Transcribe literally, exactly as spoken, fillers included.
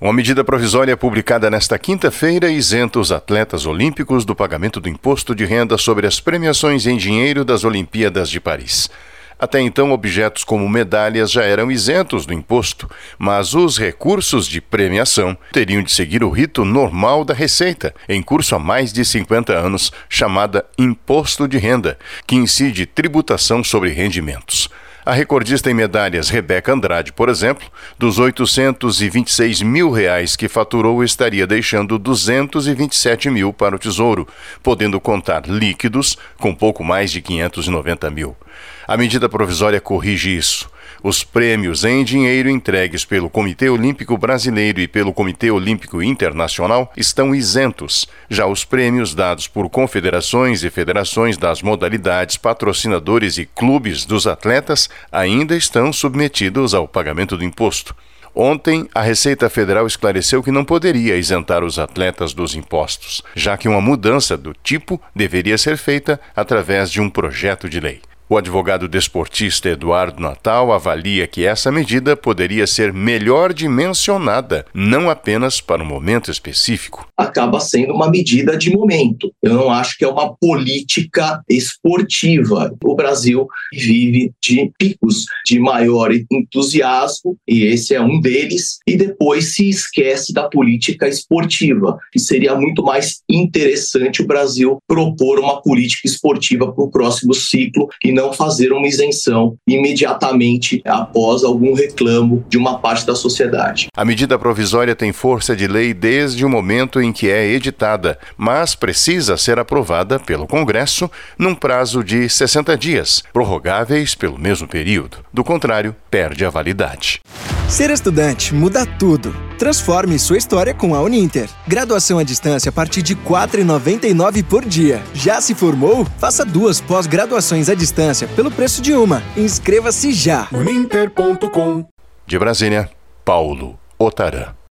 Uma medida provisória publicada nesta quinta-feira isenta os atletas olímpicos do pagamento do imposto de renda sobre as premiações em dinheiro das Olimpíadas de Paris. Até então, objetos como medalhas já eram isentos do imposto, mas os recursos de premiação teriam de seguir o rito normal da Receita, em curso há mais de cinquenta anos, chamada Imposto de Renda, que incide tributação sobre rendimentos. A recordista em medalhas Rebeca Andrade, por exemplo, dos oitocentos e vinte e seis mil reais que faturou, estaria deixando duzentos e vinte e sete mil para o Tesouro, podendo contar líquidos com pouco mais de quinhentos e noventa mil. A medida provisória corrige isso. Os prêmios em dinheiro entregues pelo Comitê Olímpico Brasileiro e pelo Comitê Olímpico Internacional estão isentos. Já os prêmios dados por confederações e federações das modalidades, patrocinadores e clubes dos atletas ainda estão submetidos ao pagamento do imposto. Ontem, a Receita Federal esclareceu que não poderia isentar os atletas dos impostos, já que uma mudança do tipo deveria ser feita através de um projeto de lei. O advogado desportista Eduardo Natal avalia que essa medida poderia ser melhor dimensionada, não apenas para um momento específico. Acaba sendo uma medida de momento. Eu não acho que é uma política esportiva. O Brasil vive de picos de maior entusiasmo, e esse é um deles, e depois se esquece da política esportiva. E seria muito mais interessante o Brasil propor uma política esportiva para o próximo ciclo e não não fazer uma isenção imediatamente após algum reclamo de uma parte da sociedade. A medida provisória tem força de lei desde o momento em que é editada, mas precisa ser aprovada pelo Congresso num prazo de sessenta dias, prorrogáveis pelo mesmo período. Do contrário, perde a validade. Ser estudante muda tudo. Transforme sua história com a Uninter. Graduação à distância a partir de quatro reais e noventa e nove centavos por dia. Já se formou? Faça duas pós-graduações à distância pelo preço de uma. Inscreva-se já. uninter ponto com. De Brasília, Paulo Otarã.